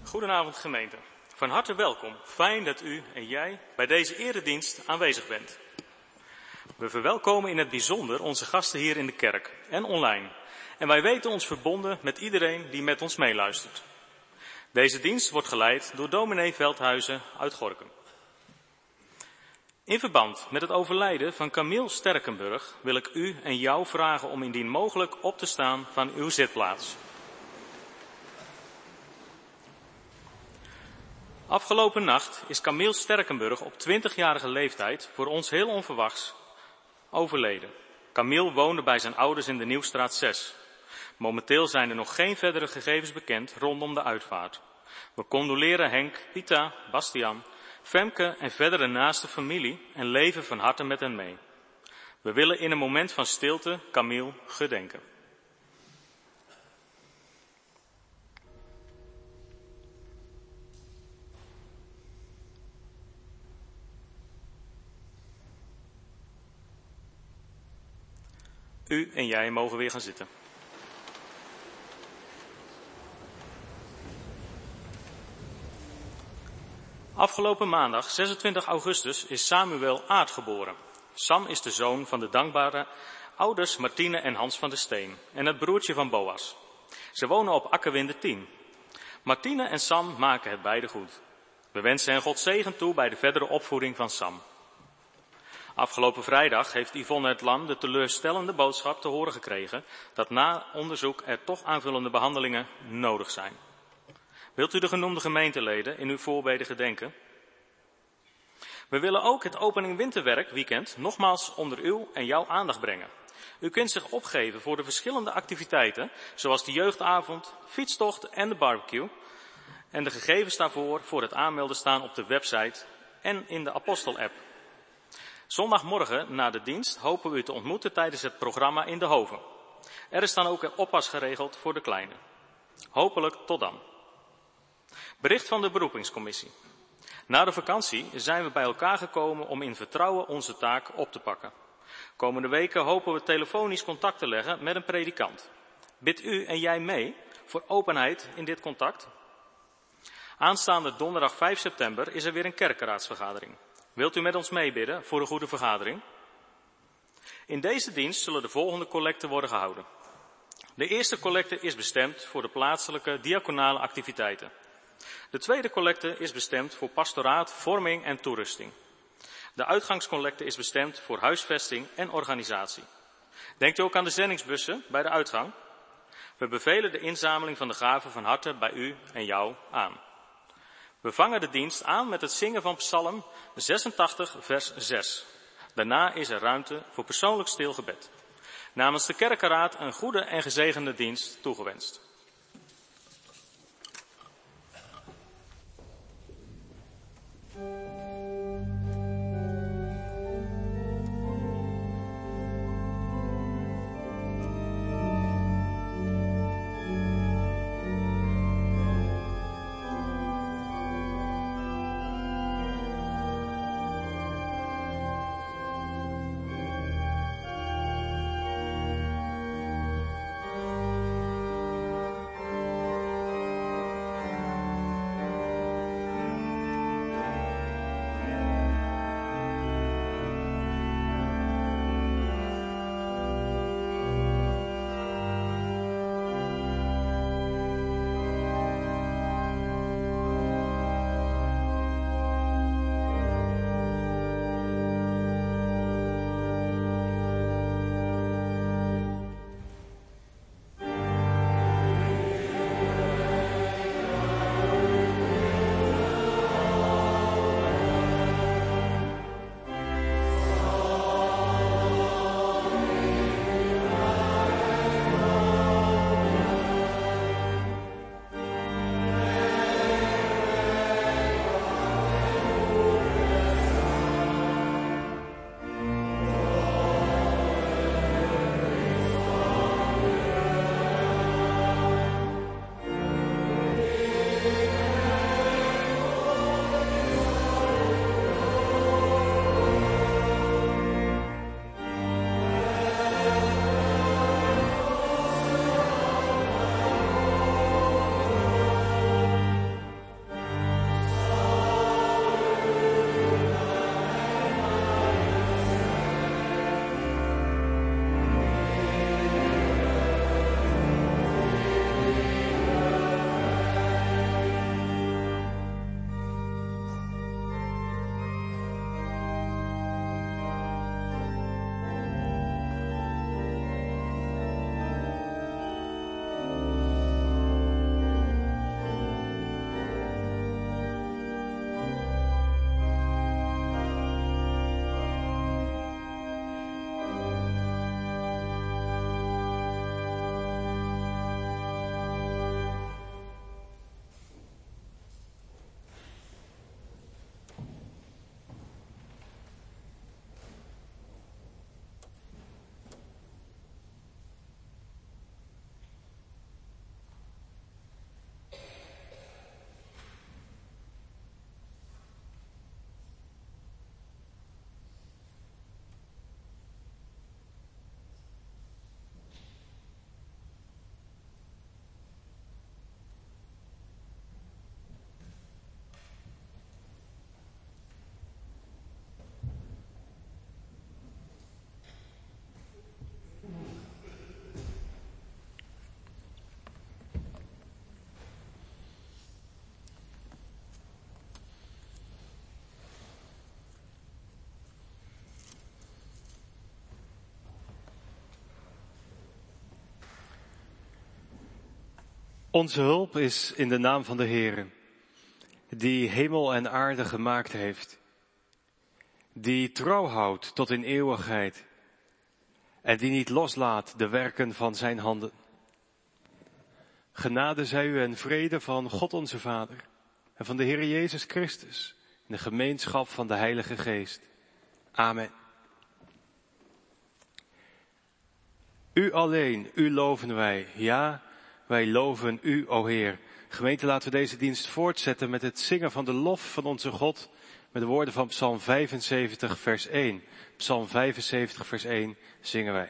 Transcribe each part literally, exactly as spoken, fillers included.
Goedenavond gemeente. Van harte welkom. Fijn dat u en jij bij deze eredienst aanwezig bent. We verwelkomen in het bijzonder onze gasten hier in de kerk en online. En wij weten ons verbonden met iedereen die met ons meeluistert. Deze dienst wordt geleid door dominee Veldhuizen uit Gorinchem. In verband met het overlijden van Camille Sterkenburg wil ik u en jou vragen om indien mogelijk op te staan van uw zitplaats. Afgelopen nacht is Camille Sterkenburg op twintigjarige leeftijd voor ons heel onverwachts overleden. Camille woonde bij zijn ouders in de Nieuwstraat zes. Momenteel zijn er nog geen verdere gegevens bekend rondom de uitvaart. We condoleren Henk, Pita, Bastiaan, Femke en verdere naaste familie en leven van harte met hen mee. We willen in een moment van stilte Camille gedenken. U en jij mogen weer gaan zitten. Afgelopen maandag, zesentwintig augustus, is Samuel Aart geboren. Sam is de zoon van de dankbare ouders Martine en Hans van der Steen en het broertje van Boas. Ze wonen op Akkerwinde tien. Martine en Sam maken het beide goed. We wensen hen God zegen toe bij de verdere opvoeding van Sam. Afgelopen vrijdag heeft Yvonne het Lam de teleurstellende boodschap te horen gekregen dat na onderzoek er toch aanvullende behandelingen nodig zijn. Wilt u de genoemde gemeenteleden in uw voorbeden gedenken? We willen ook het opening winterwerk weekend nogmaals onder uw en jouw aandacht brengen. U kunt zich opgeven voor de verschillende activiteiten, zoals de jeugdavond, fietstocht en de barbecue. En de gegevens daarvoor voor het aanmelden staan op de website en in de Apostel-app. Zondagmorgen na de dienst hopen we u te ontmoeten tijdens het programma in de Hoven. Er is dan ook een oppas geregeld voor de kleine. Hopelijk tot dan. Bericht van de beroepingscommissie. Na de vakantie zijn we bij elkaar gekomen om in vertrouwen onze taak op te pakken. Komende weken hopen we telefonisch contact te leggen met een predikant. Bidt u en jij mee voor openheid in dit contact? Aanstaande donderdag vijf september is er weer een kerkenraadsvergadering. Wilt u met ons meebidden voor een goede vergadering? In deze dienst zullen de volgende collecten worden gehouden. De eerste collecte is bestemd voor de plaatselijke diaconale activiteiten. De tweede collecte is bestemd voor pastoraat, vorming en toerusting. De uitgangscollecte is bestemd voor huisvesting en organisatie. Denkt u ook aan de zendingsbussen bij de uitgang? We bevelen de inzameling van de gaven van harte bij u en jou aan. We vangen de dienst aan met het zingen van Psalm zesentachtig, vers zes. Daarna is er ruimte voor persoonlijk stilgebed. Namens de kerkenraad een goede en gezegende dienst toegewenst. Onze hulp is in de naam van de Heere, die hemel en aarde gemaakt heeft, die trouw houdt tot in eeuwigheid en die niet loslaat de werken van zijn handen. Genade zij u en vrede van God onze Vader en van de Heere Jezus Christus in de gemeenschap van de Heilige Geest. Amen. U alleen, u loven wij, ja, wij loven u, o Heer. Gemeente, laten we deze dienst voortzetten met het zingen van de lof van onze God, met de woorden van Psalm vijfenzeventig, vers één. Psalm vijfenzeventig, vers één zingen wij.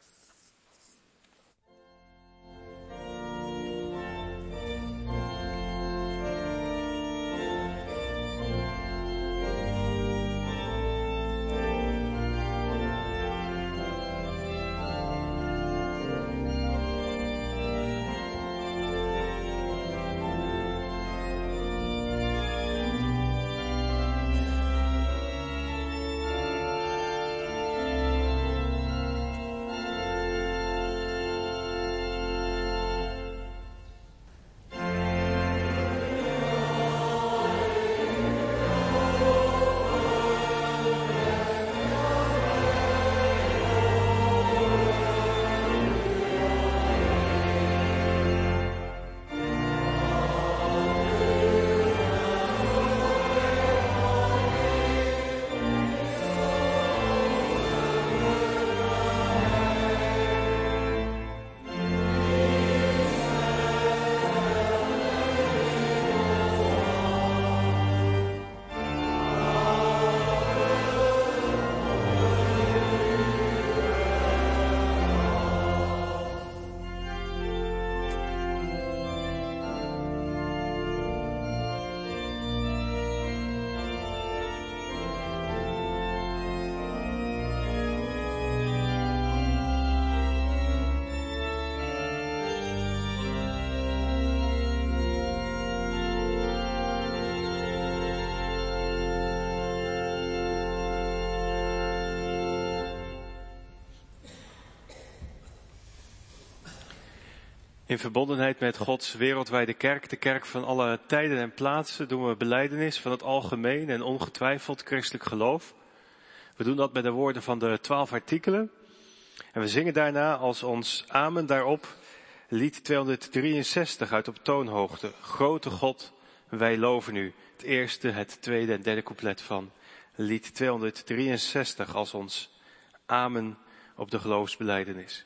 In verbondenheid met Gods wereldwijde kerk, de kerk van alle tijden en plaatsen, doen we belijdenis van het algemeen en ongetwijfeld christelijk geloof. We doen dat met de woorden van de twaalf artikelen. En we zingen daarna als ons amen daarop lied tweehonderddrieënzestig uit op toonhoogte. Grote God, wij loven u. Het eerste, het tweede en derde couplet van lied tweehonderddrieënzestig als ons amen op de geloofsbelijdenis.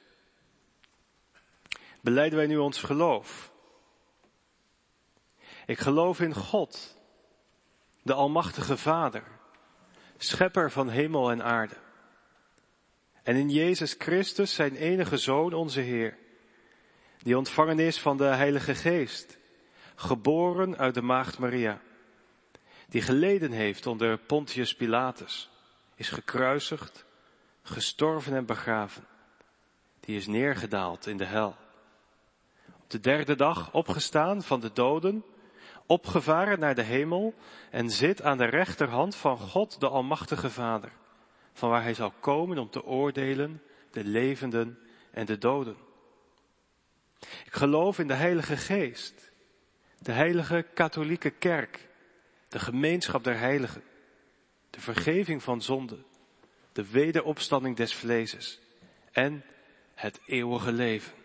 Belijden wij nu ons geloof? Ik geloof in God, de Almachtige Vader, schepper van hemel en aarde. En in Jezus Christus, zijn enige Zoon, onze Heer, die ontvangen is van de Heilige Geest, geboren uit de Maagd Maria, die geleden heeft onder Pontius Pilatus, is gekruisigd, gestorven en begraven, die is neergedaald in de hel. De derde dag opgestaan van de doden, opgevaren naar de hemel en zit aan de rechterhand van God de Almachtige Vader, van waar hij zal komen om te oordelen de levenden en de doden. Ik geloof in de Heilige Geest, de heilige katholieke kerk, de gemeenschap der heiligen, de vergeving van zonden, de wederopstanding des vleeses en het eeuwige leven.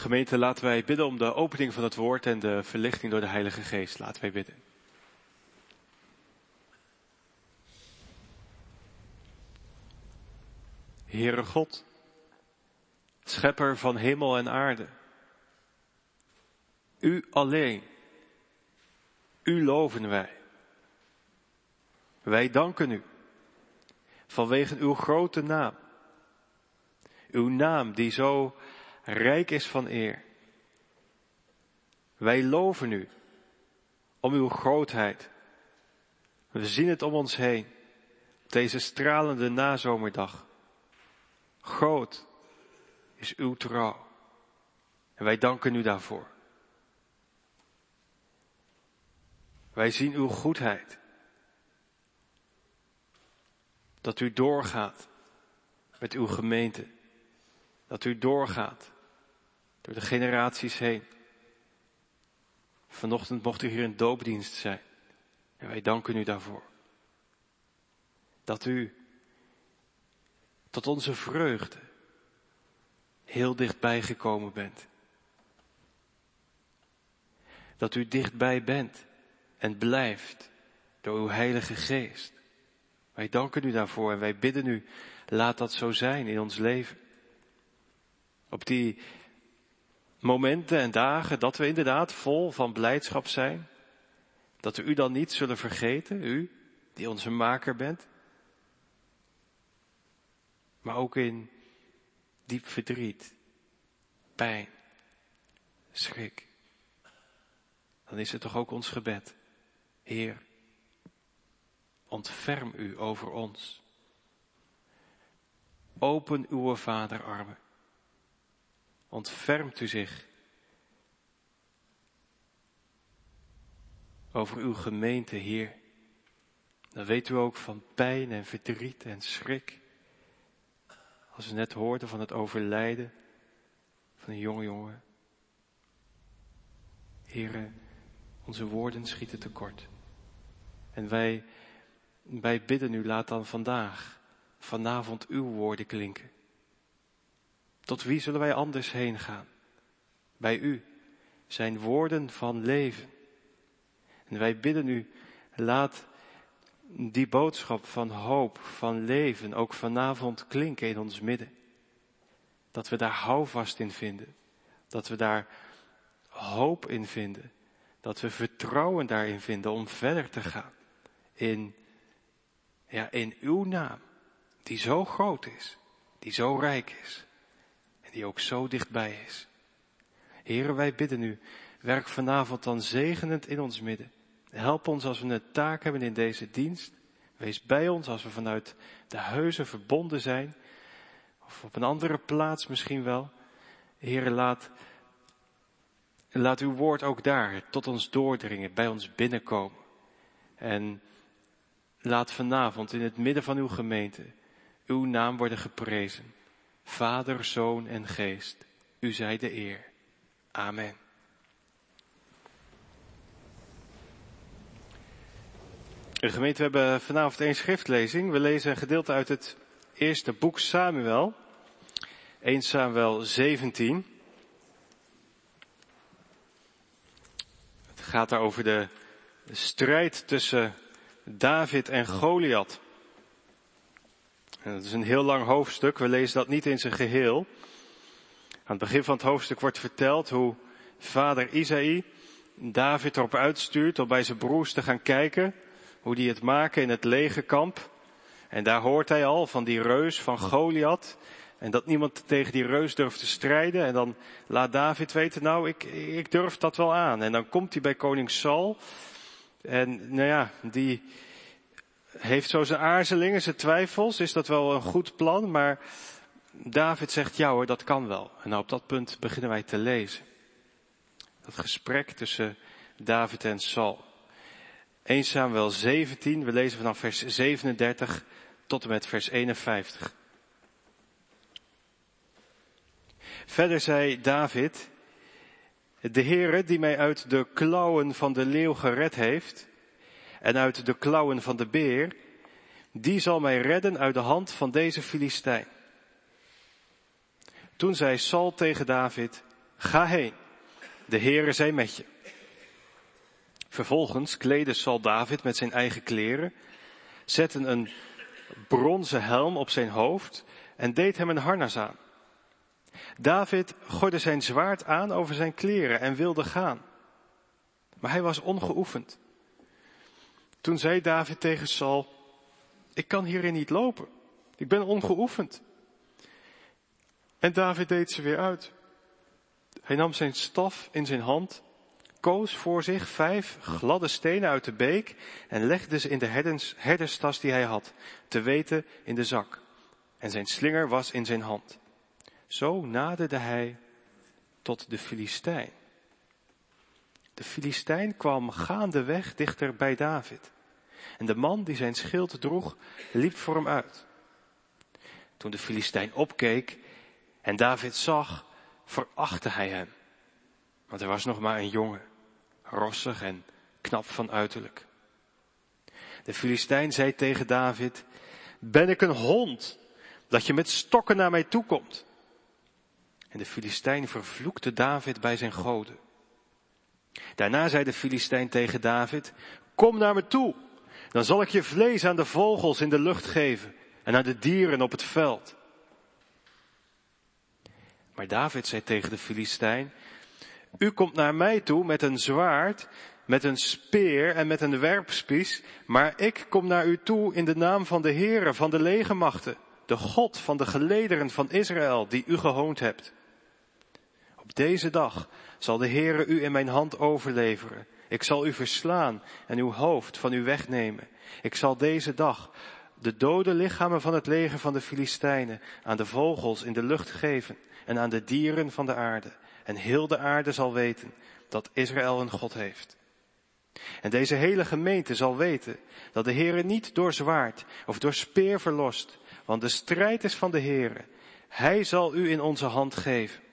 Gemeente, laten wij bidden om de opening van het woord en de verlichting door de Heilige Geest. Laten wij bidden. Heere God, schepper van hemel en aarde. U alleen, u loven wij. Wij danken u vanwege uw grote naam. Uw naam die zo rijk is van eer. Wij loven u om uw grootheid. We zien het om ons heen op deze stralende nazomerdag. Groot is uw trouw. En wij danken u daarvoor. Wij zien uw goedheid. Dat u doorgaat met uw gemeente. Dat u doorgaat door de generaties heen. Vanochtend mocht u hier in doopdienst zijn. En wij danken u daarvoor. Dat u tot onze vreugde heel dichtbij gekomen bent. Dat u dichtbij bent en blijft door uw Heilige Geest. Wij danken u daarvoor en wij bidden u, laat dat zo zijn in ons leven. Op die momenten en dagen dat we inderdaad vol van blijdschap zijn, dat we u dan niet zullen vergeten, u die onze maker bent. Maar ook in diep verdriet, pijn, schrik. Dan is het toch ook ons gebed. Heer, ontferm u over ons. Open uw vaderarmen. Ontfermt u zich over uw gemeente, Heer. Dan weet u ook van pijn en verdriet en schrik. Als we net hoorden van het overlijden van een jonge jongen. Heere, onze woorden schieten tekort. En wij, wij bidden u, laat dan vandaag, vanavond uw woorden klinken. Tot wie zullen wij anders heen gaan? Bij u, zijn woorden van leven. En wij bidden u, laat die boodschap van hoop, van leven, ook vanavond klinken in ons midden. Dat we daar houvast in vinden. Dat we daar hoop in vinden. Dat we vertrouwen daarin vinden om verder te gaan. In, ja, in uw naam, die zo groot is, die zo rijk is. En die ook zo dichtbij is. Heren, wij bidden u, werk vanavond dan zegenend in ons midden. Help ons als we een taak hebben in deze dienst. Wees bij ons als we vanuit de huizen verbonden zijn. Of op een andere plaats misschien wel. Heere, laat, laat uw woord ook daar tot ons doordringen, bij ons binnenkomen. En laat vanavond in het midden van uw gemeente uw naam worden geprezen. Vader, Zoon en Geest, u zij de eer. Amen. De gemeente, we hebben vanavond één schriftlezing. We lezen een gedeelte uit het eerste boek Samuel. Eerste Samuel zeventien. Het gaat daar over de strijd tussen David en Goliath. En dat is een heel lang hoofdstuk. We lezen dat niet in zijn geheel. Aan het begin van het hoofdstuk wordt verteld hoe vader Isaï David erop uitstuurt om bij zijn broers te gaan kijken hoe die het maken in het legerkamp. En daar hoort hij al van die reus van Goliath. En dat niemand tegen die reus durft te strijden. En dan laat David weten, nou, ik, ik durf dat wel aan. En dan komt hij bij koning Saul. En nou ja, die heeft zo zijn aarzelingen, zijn twijfels. Is dat wel een goed plan? Maar David zegt, ja hoor, dat kan wel. En nou, op dat punt beginnen wij te lezen. Dat gesprek tussen David en Saul. Eerste Samuel zeventien, we lezen vanaf vers zevenendertig tot en met vers eenenvijftig. Verder zei David, de Heere die mij uit de klauwen van de leeuw gered heeft en uit de klauwen van de beer, die zal mij redden uit de hand van deze Filistijn. Toen zei Saul tegen David, ga heen, de Heere zij met je. Vervolgens kleedde Saul David met zijn eigen kleren, zette een bronzen helm op zijn hoofd en deed hem een harnas aan. David gooide zijn zwaard aan over zijn kleren en wilde gaan. Maar hij was ongeoefend. Toen zei David tegen Saul, ik kan hierin niet lopen. Ik ben ongeoefend. En David deed ze weer uit. Hij nam zijn staf in zijn hand, koos voor zich vijf gladde stenen uit de beek en legde ze in de herdens, herderstas die hij had, te weten in de zak. En zijn slinger was in zijn hand. Zo naderde hij tot de Filistijn. De Filistijn kwam gaandeweg dichter bij David. En de man die zijn schild droeg, liep voor hem uit. Toen de Filistijn opkeek en David zag, verachtte hij hem. Want hij was nog maar een jongen, rossig en knap van uiterlijk. De Filistijn zei tegen David, ben ik een hond, dat je met stokken naar mij toe komt? En de Filistijn vervloekte David bij zijn goden. Daarna zei de Filistijn tegen David, kom naar me toe, dan zal ik je vlees aan de vogels in de lucht geven en aan de dieren op het veld. Maar David zei tegen de Filistijn, u komt naar mij toe met een zwaard, met een speer en met een werpspies, maar ik kom naar u toe in de naam van de Heere van de legermachten, de God van de gelederen van Israël, die u gehoond hebt. Op deze dag zal de Heere u in mijn hand overleveren. Ik zal u verslaan en uw hoofd van u wegnemen. Ik zal deze dag de dode lichamen van het leger van de Filistijnen aan de vogels in de lucht geven en aan de dieren van de aarde. En heel de aarde zal weten dat Israël een God heeft. En deze hele gemeente zal weten dat de Heere niet door zwaard of door speer verlost, want de strijd is van de Heere. Hij zal u in onze hand geven.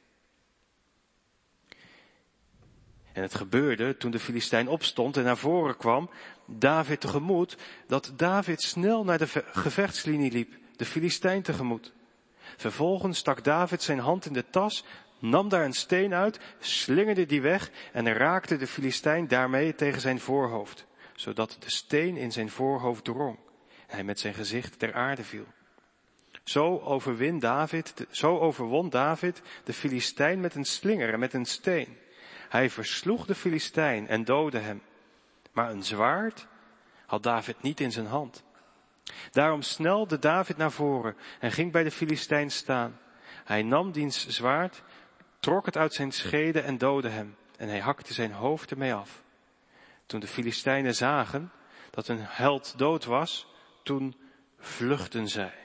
En het gebeurde, toen de Filistijn opstond en naar voren kwam, David tegemoet, dat David snel naar de gevechtslinie liep, de Filistijn tegemoet. Vervolgens stak David zijn hand in de tas, nam daar een steen uit, slingerde die weg en raakte de Filistijn daarmee tegen zijn voorhoofd, zodat de steen in zijn voorhoofd drong en hij met zijn gezicht ter aarde viel. Zo overwin David, zo overwon David de Filistijn met een slinger en met een steen. Hij versloeg de Filistijn en doodde hem. Maar een zwaard had David niet in zijn hand. Daarom snelde David naar voren en ging bij de Filistijn staan. Hij nam diens zwaard, trok het uit zijn schede en doodde hem. En hij hakte zijn hoofd ermee af. Toen de Filistijnen zagen dat hun held dood was, toen vluchtten zij.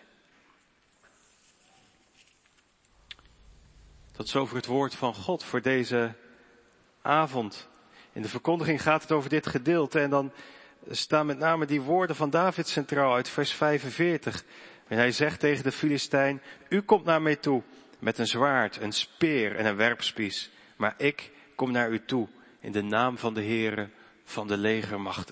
Tot zover het woord van God voor deze avond. In de verkondiging gaat het over dit gedeelte en dan staan met name die woorden van David centraal uit vers vijfenveertig. En hij zegt tegen de Filistijn, u komt naar mij toe met een zwaard, een speer en een werpspies. Maar ik kom naar u toe in de naam van de Heere van de legermachten.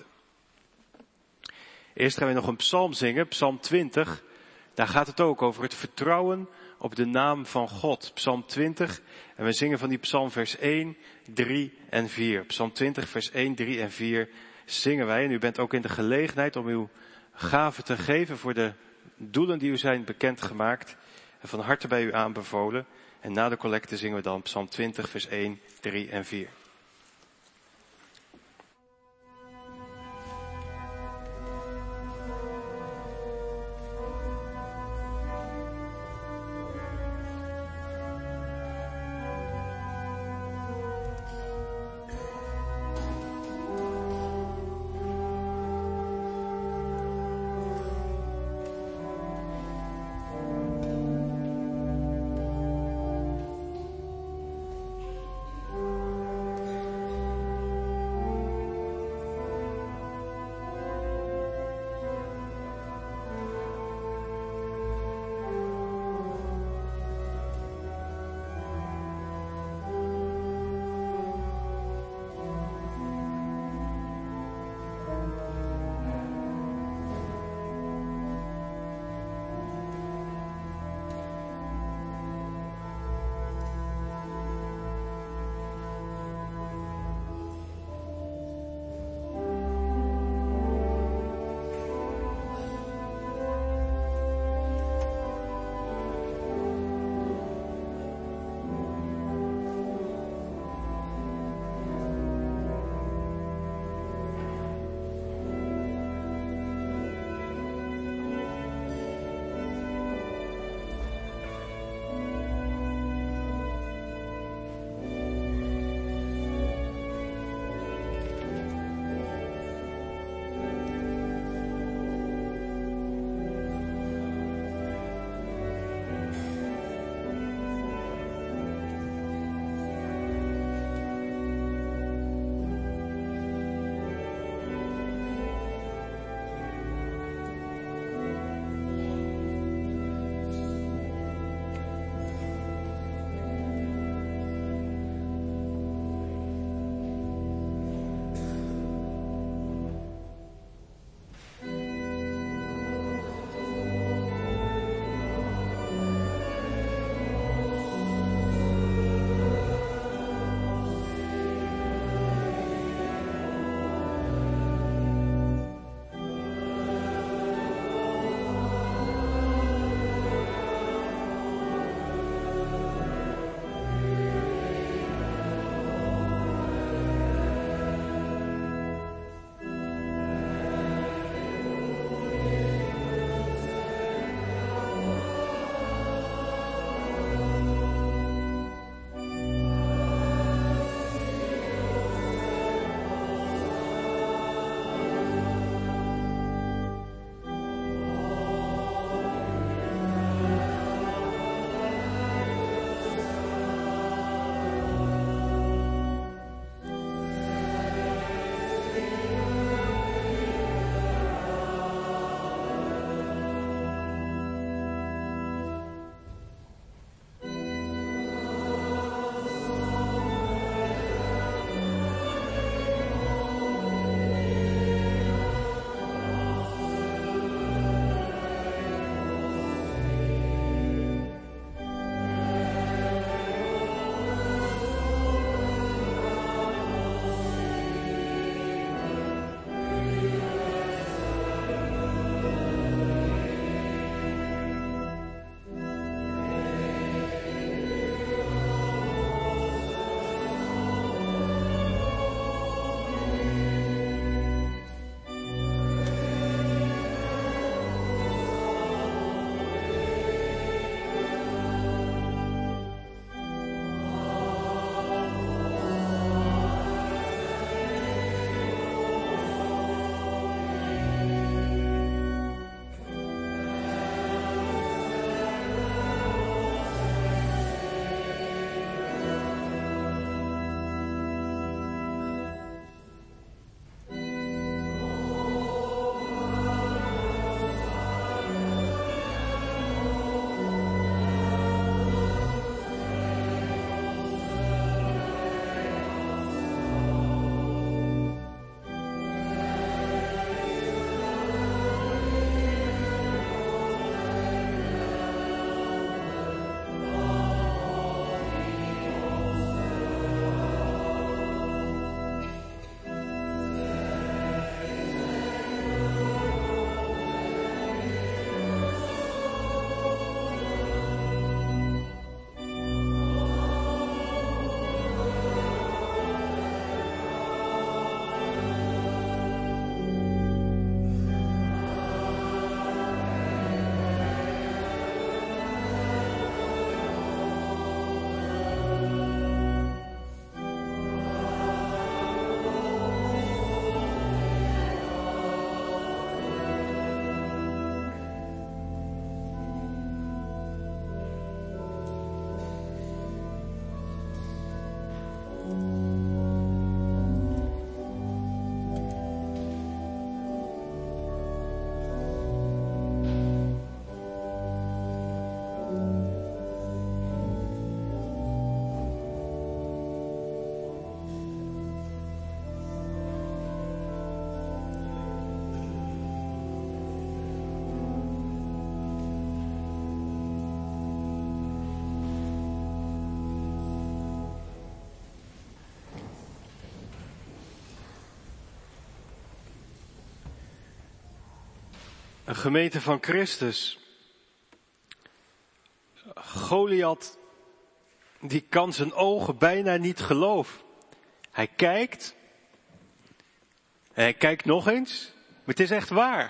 Eerst gaan we nog een psalm zingen, psalm twintig. Daar gaat het ook over het vertrouwen op de naam van God. Psalm twintig. En we zingen van die psalm vers één, drie en vier. Psalm twintig vers één, drie en vier zingen wij. En u bent ook in de gelegenheid om uw gave te geven voor de doelen die u zijn bekendgemaakt. En van harte bij u aanbevolen. En na de collecte zingen we dan psalm twintig vers één, drie en vier. Een gemeente van Christus. Goliath, die kan zijn ogen bijna niet geloven. Hij kijkt. En hij kijkt nog eens. Maar het is echt waar.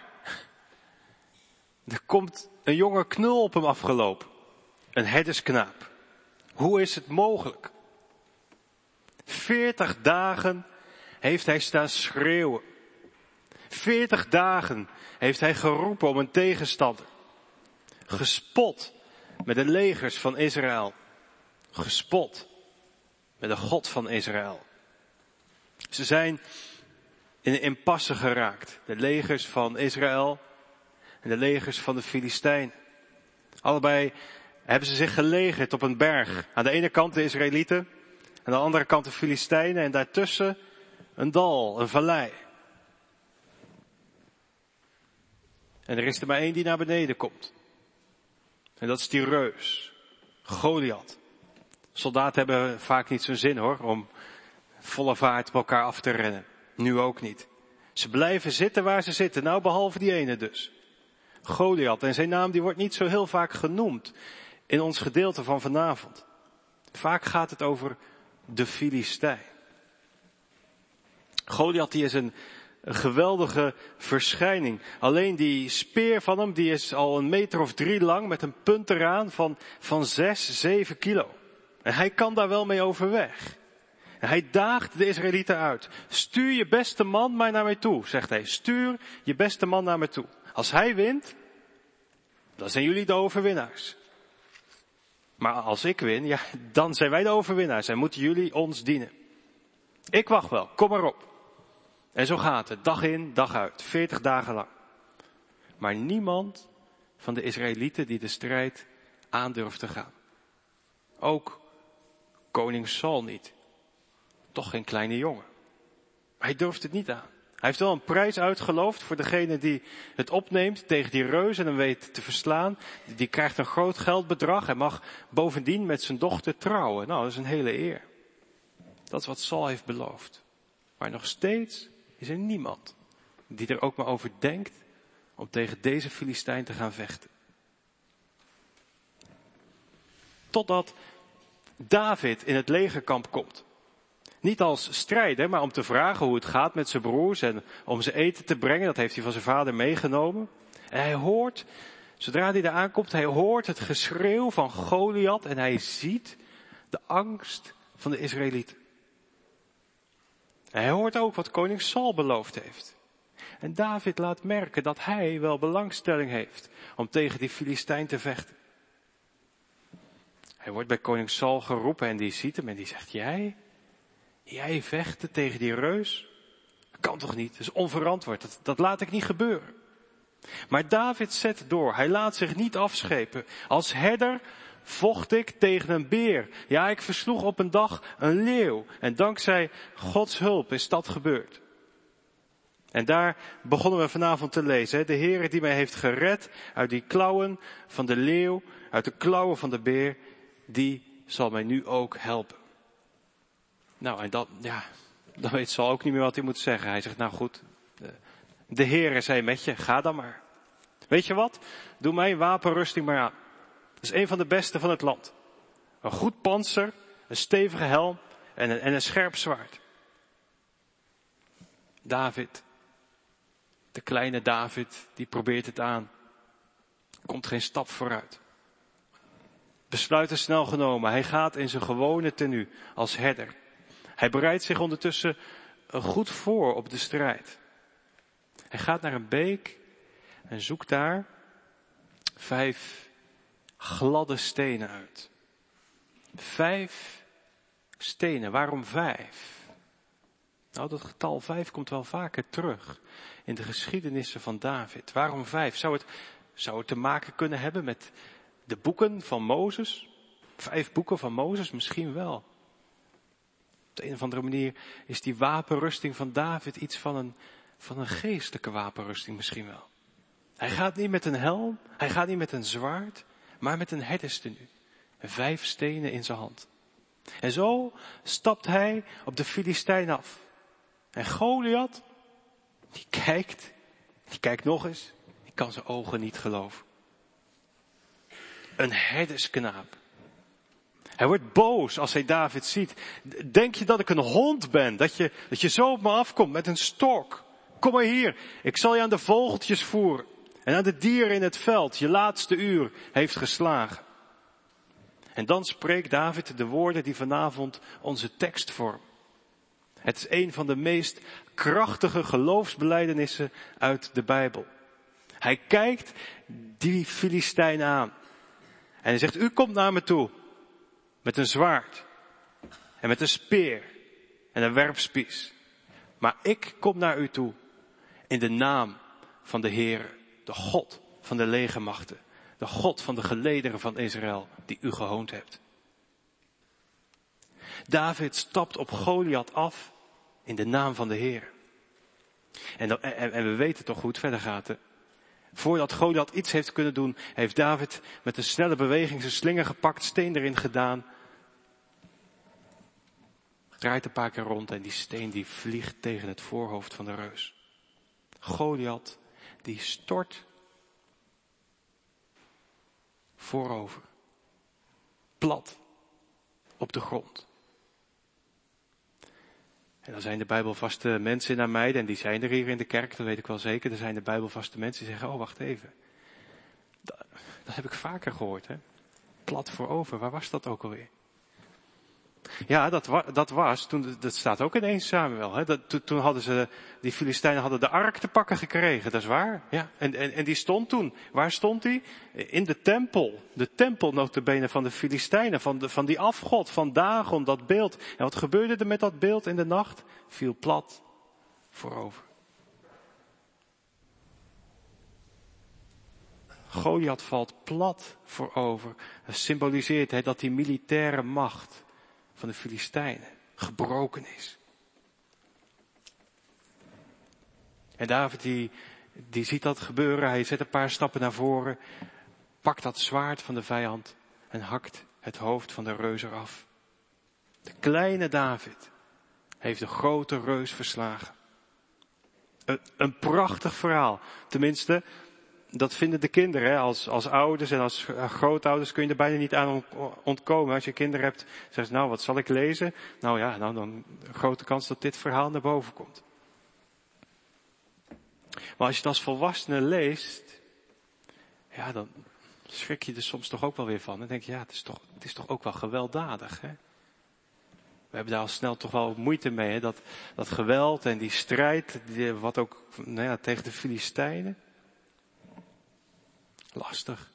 Er komt een jonge knul op hem afgelopen. Een herdersknaap. Hoe is het mogelijk? Veertig dagen heeft hij staan schreeuwen. Veertig dagen heeft hij geroepen om een tegenstander. Gespot met de legers van Israël. Gespot met de God van Israël. Ze zijn in een impasse geraakt. De legers van Israël en de legers van de Filistijnen. Allebei hebben ze zich gelegerd op een berg. Aan de ene kant de Israëlieten, aan de andere kant de Filistijnen en daartussen een dal, een vallei. En er is er maar één die naar beneden komt. En dat is die reus, Goliath. Soldaten hebben vaak niet zo'n zin hoor, om volle vaart op elkaar af te rennen. Nu ook niet. Ze blijven zitten waar ze zitten, nou behalve die ene dus. Goliath, en zijn naam die wordt niet zo heel vaak genoemd in ons gedeelte van vanavond. Vaak gaat het over de Filistijn. Goliath die is een, een geweldige verschijning. Alleen die speer van hem die is al een meter of drie lang met een punt eraan van, van zes, zeven kilo. En hij kan daar wel mee overweg. En hij daagt de Israëlieten uit. Stuur je beste man maar naar mij toe, zegt hij. Stuur je beste man naar mij toe. Als hij wint, dan zijn jullie de overwinnaars. Maar als ik win, ja, dan zijn wij de overwinnaars en moeten jullie ons dienen. Ik wacht wel, kom maar op. En zo gaat het, dag in, dag uit, veertig dagen lang. Maar niemand van de Israëlieten die de strijd aandurft te gaan. Ook koning Saul niet. Toch geen kleine jongen. Hij durft het niet aan. Hij heeft wel een prijs uitgeloofd voor degene die het opneemt tegen die reus en hem weet te verslaan. Die krijgt een groot geldbedrag. Hij mag bovendien met zijn dochter trouwen. Nou, dat is een hele eer. Dat is wat Saul heeft beloofd. Maar nog steeds is er niemand die er ook maar over denkt om tegen deze Filistijn te gaan vechten. Totdat David in het legerkamp komt. Niet als strijder, maar om te vragen hoe het gaat met zijn broers en om ze eten te brengen. Dat heeft hij van zijn vader meegenomen. En hij hoort, zodra hij daar aankomt, hij hoort het geschreeuw van Goliath en hij ziet de angst van de Israëlieten. En hij hoort ook wat koning Saul beloofd heeft. En David laat merken dat hij wel belangstelling heeft om tegen die Filistijn te vechten. Hij wordt bij koning Saul geroepen en die ziet hem en die zegt, jij... Jij vechten tegen die reus? Dat kan toch niet? Dat is onverantwoord. Dat, dat laat ik niet gebeuren. Maar David zet door. Hij laat zich niet afschepen. Als herder vocht ik tegen een beer. Ja, ik versloeg op een dag een leeuw. En dankzij Gods hulp is dat gebeurd. En daar begonnen we vanavond te lezen. Hè? De Heere die mij heeft gered uit die klauwen van de leeuw, uit de klauwen van de beer, die zal mij nu ook helpen. Nou, en dat, ja, dan weet Saul ook niet meer wat hij moet zeggen. Hij zegt, nou goed, de Heere zij met je, ga dan maar. Weet je wat? Doe mijn wapenrusting maar aan. Dat is een van de beste van het land. Een goed pantser, een stevige helm en een, en een scherp zwaard. David, de kleine David, die probeert het aan. Komt geen stap vooruit. Besluit is snel genomen. Hij gaat in zijn gewone tenue als herder. Hij bereidt zich ondertussen goed voor op de strijd. Hij gaat naar een beek en zoekt daar vijf gladde stenen uit. Vijf stenen. Waarom vijf? Nou, dat getal vijf komt wel vaker terug in de geschiedenissen van David. Waarom vijf? Zou het, zou het te maken kunnen hebben met de boeken van Mozes? Vijf boeken van Mozes? Misschien wel. Op de een of andere manier is die wapenrusting van David iets van een, van een geestelijke wapenrusting misschien wel. Hij gaat niet met een helm, hij gaat niet met een zwaard, maar met een herderstenu. En vijf stenen in zijn hand. En zo stapt hij op de Filistijn af. En Goliath, die kijkt, die kijkt nog eens, die kan zijn ogen niet geloven. Een herdersknaap. Hij wordt boos als hij David ziet. Denk je dat ik een hond ben? Dat je, dat je zo op me afkomt met een stok? Kom maar hier, ik zal je aan de vogeltjes voeren. En aan de dieren in het veld, je laatste uur heeft geslagen. En dan spreekt David de woorden die vanavond onze tekst vormen. Het is een van de meest krachtige geloofsbelijdenissen uit de Bijbel. Hij kijkt die Filistijn aan. En hij zegt, u komt naar me toe. Met een zwaard. En met een speer. En een werpspies. Maar ik kom naar u toe. In de naam van de Heere. De God van de legermachten. De God van de gelederen van Israël. Die u gehoond hebt. David stapt op Goliath af. In de naam van de Heere. En, en, en we weten toch hoe het verder gaat. Hè? Voordat Goliath iets heeft kunnen doen, heeft David met een snelle beweging zijn slinger gepakt, steen erin gedaan. Draait een paar keer rond en die steen die vliegt tegen het voorhoofd van de reus. Goliath, die stort voorover. Plat. Op de grond. En dan zijn de bijbelvaste mensen naar mij, en die zijn er hier in de kerk, dat weet ik wel zeker. Er zijn de bijbelvaste mensen die zeggen, oh wacht even. Dat, dat heb ik vaker gehoord, hè. Plat voorover, waar was dat ook alweer? Ja, dat, wa, dat was, toen, dat staat ook in één Samuel, hè. Dat, to, toen hadden ze, die Filistijnen hadden de ark te pakken gekregen, dat is waar. Ja. En, en, en die stond toen, waar stond die? In de tempel. De tempel notabene van de Filistijnen, van, de, van die afgod, van Dagon, dat beeld. En wat gebeurde er met dat beeld in de nacht? Viel plat voorover. Goliath valt plat voorover. Dat symboliseert hè, dat die militaire macht van de Filistijnen gebroken is. En David die, die ziet dat gebeuren. Hij zet een paar stappen naar voren. Pakt dat zwaard van de vijand. En hakt het hoofd van de reus eraf. De kleine David heeft de grote reus verslagen. Een, een prachtig verhaal. Tenminste, dat vinden de kinderen. Hè. Als, als ouders en als grootouders kun je er bijna niet aan ontkomen. Als je kinderen hebt, zeg je, nou wat zal ik lezen? Nou ja, nou, dan een grote kans dat dit verhaal naar boven komt. Maar als je het als volwassene leest, ja, dan schrik je er soms toch ook wel weer van. En denk je, ja, het is toch, het is toch ook wel gewelddadig, hè? We hebben daar al snel toch wel moeite mee, hè? Dat, dat geweld en die strijd, die, wat ook, nou ja, tegen de Filistijnen. Lastig.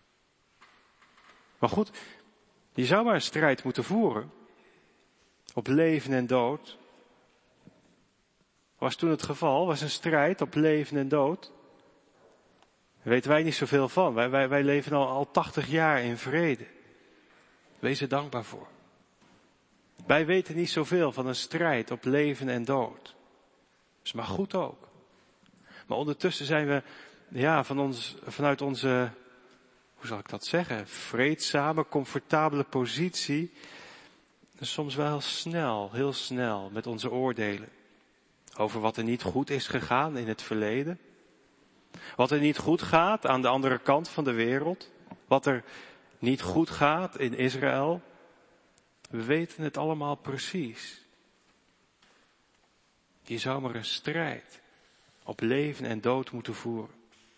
Maar goed, je zou maar een strijd moeten voeren. Op leven en dood. Was toen het geval, was een strijd op leven en dood. Daar weten wij niet zoveel van. Wij, wij, wij leven al, al tachtig jaar in vrede. Wees er dankbaar voor. Wij weten niet zoveel van een strijd op leven en dood. Dat is maar goed ook. Maar ondertussen zijn we, ja, van ons, vanuit onze, hoe zal ik dat zeggen, vreedzame, comfortabele positie, soms wel heel snel, heel snel met onze oordelen. Over wat er niet goed is gegaan in het verleden. Wat er niet goed gaat aan de andere kant van de wereld. Wat er niet goed gaat in Israël. We weten het allemaal precies. Je zou maar een strijd op leven en dood moeten voeren.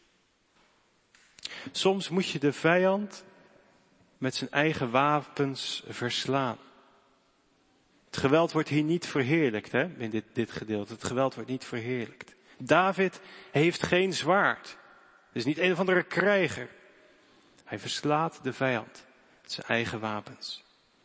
Soms moet je de vijand met zijn eigen wapens verslaan. Het geweld wordt hier niet verheerlijkt, hè, in dit, dit gedeelte. Het geweld wordt niet verheerlijkt. David heeft geen zwaard. Het is niet een of andere krijger. Hij verslaat de vijand met zijn eigen wapens.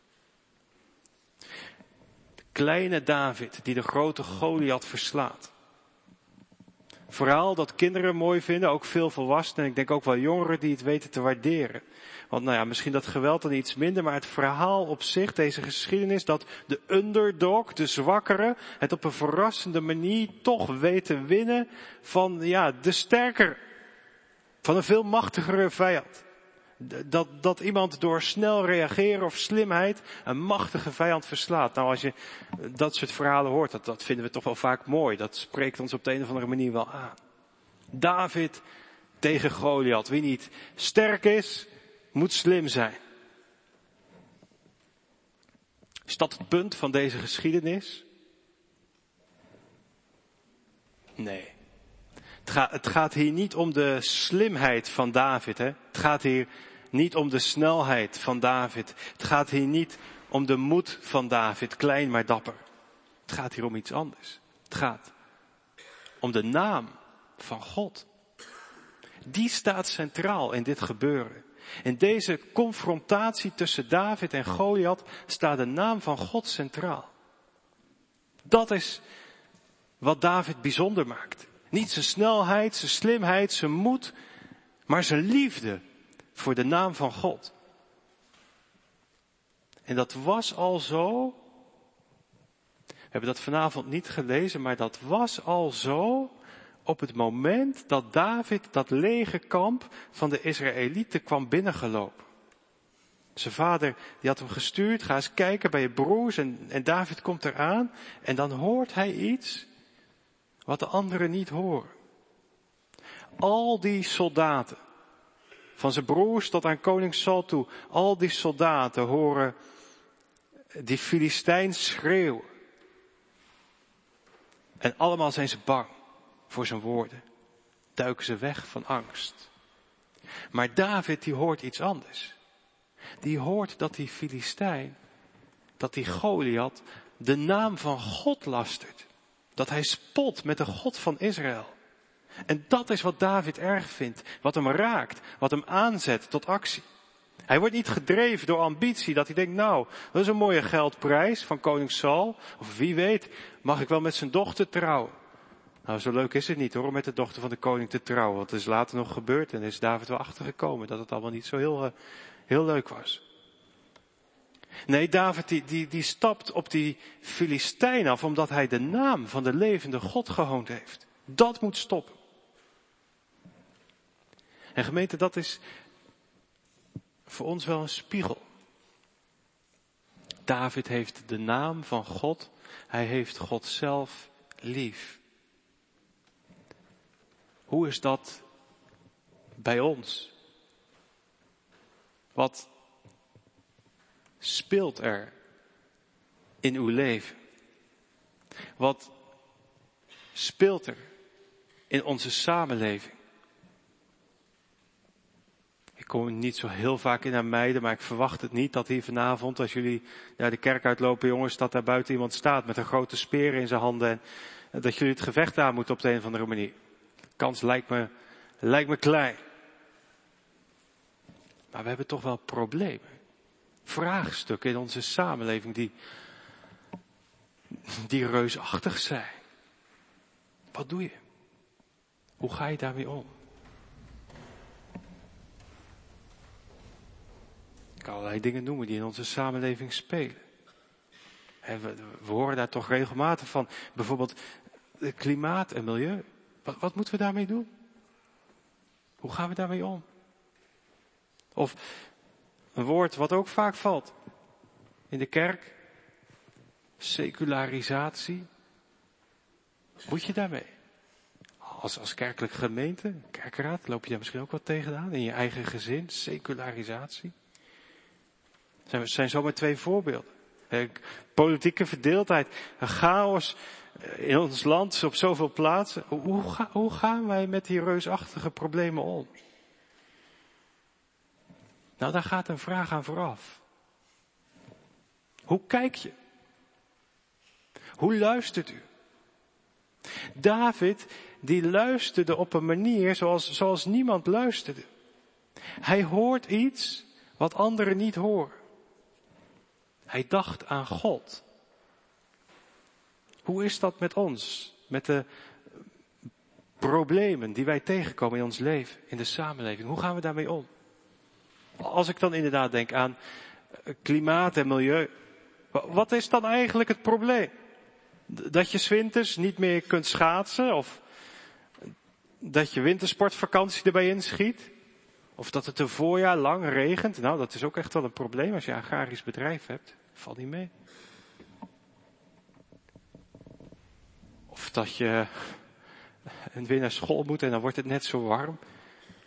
De kleine David die de grote Goliath verslaat. Verhaal dat kinderen mooi vinden, ook veel volwassenen. En ik denk ook wel jongeren die het weten te waarderen. Want nou ja, misschien dat geweld dan iets minder, maar het verhaal op zich, deze geschiedenis, dat de underdog, de zwakkere, het op een verrassende manier toch weet te winnen van, ja, de sterker, van een veel machtigere vijand. Dat, dat iemand door snel reageren of slimheid een machtige vijand verslaat. Nou, als je dat soort verhalen hoort, dat, dat vinden we toch wel vaak mooi. Dat spreekt ons op de een of andere manier wel aan. David tegen Goliat. Wie niet sterk is, moet slim zijn. Is dat het punt van deze geschiedenis? Nee. Het gaat, het gaat hier niet om de slimheid van David. Hè? Het gaat hier niet om de snelheid van David. Het gaat hier niet om de moed van David, klein maar dapper. Het gaat hier om iets anders. Het gaat om de naam van God. Die staat centraal in dit gebeuren. In deze confrontatie tussen David en Goliat staat de naam van God centraal. Dat is wat David bijzonder maakt. Niet zijn snelheid, zijn slimheid, zijn moed, maar zijn liefde voor de naam van God. En dat was al zo. We hebben dat vanavond niet gelezen, maar dat was al zo op het moment dat David dat legerkamp van de Israëlieten kwam binnengelopen. Zijn vader die had hem gestuurd, ga eens kijken bij je broers en, en David komt eraan en dan hoort hij iets wat de anderen niet horen. Al die soldaten, van zijn broers tot aan koning Saul toe, al die soldaten horen die Filistijn schreeuwen. En allemaal zijn ze bang voor zijn woorden. Duiken ze weg van angst. Maar David die hoort iets anders. Die hoort dat die Filistijn, dat die Goliat de naam van God lastert. Dat hij spot met de God van Israël. En dat is wat David erg vindt. Wat hem raakt. Wat hem aanzet tot actie. Hij wordt niet gedreven door ambitie. Dat hij denkt, nou, dat is een mooie geldprijs van koning Saul. Of wie weet, mag ik wel met zijn dochter trouwen. Nou, zo leuk is het niet hoor, om met de dochter van de koning te trouwen. Want het is later nog gebeurd en is David wel achtergekomen dat het allemaal niet zo heel, uh, heel leuk was. Nee, David die, die, die stapt op die Filistijn af omdat hij de naam van de levende God gehoond heeft. Dat moet stoppen. En gemeente, dat is voor ons wel een spiegel. David heeft de naam van God, hij heeft God zelf lief. Hoe is dat bij ons? Wat speelt er in uw leven? Wat speelt er in onze samenleving? Ik kom niet zo heel vaak in aan meiden, maar ik verwacht het niet dat hier vanavond, als jullie naar de kerk uitlopen, jongens, dat daar buiten iemand staat met een grote speer in zijn handen en dat jullie het gevecht aan moeten op de een of andere manier. De kans lijkt me, lijkt me klein. Maar we hebben toch wel problemen. Vraagstukken in onze samenleving die, die reusachtig zijn. Wat doe je? Hoe ga je daarmee om? Ik kan allerlei dingen noemen die in onze samenleving spelen. En we, we horen daar toch regelmatig van. Bijvoorbeeld klimaat en milieu. Wat, wat moeten we daarmee doen? Hoe gaan we daarmee om? Of een woord wat ook vaak valt in de kerk. Secularisatie. Wat moet je daarmee? Als, als kerkelijke gemeente, kerkenraad, loop je daar misschien ook wat tegenaan in je eigen gezin. Secularisatie. Het zijn zomaar twee voorbeelden. Politieke verdeeldheid, een chaos in ons land op zoveel plaatsen. Hoe, ga, hoe gaan wij met die reusachtige problemen om? Nou, daar gaat een vraag aan vooraf. Hoe kijk je? Hoe luistert u? David, die luisterde op een manier zoals, zoals niemand luisterde. Hij hoort iets wat anderen niet horen. Hij dacht aan God. Hoe is dat met ons? Met de problemen die wij tegenkomen in ons leven, in de samenleving. Hoe gaan we daarmee om? Als ik dan inderdaad denk aan klimaat en milieu. Wat is dan eigenlijk het probleem? Dat je 's winters niet meer kunt schaatsen? Of dat je wintersportvakantie erbij inschiet? Of dat het een voorjaar lang regent? Nou, dat is ook echt wel een probleem als je een agrarisch bedrijf hebt. Valt niet mee. Of dat je weer naar school moet en dan wordt het net zo warm.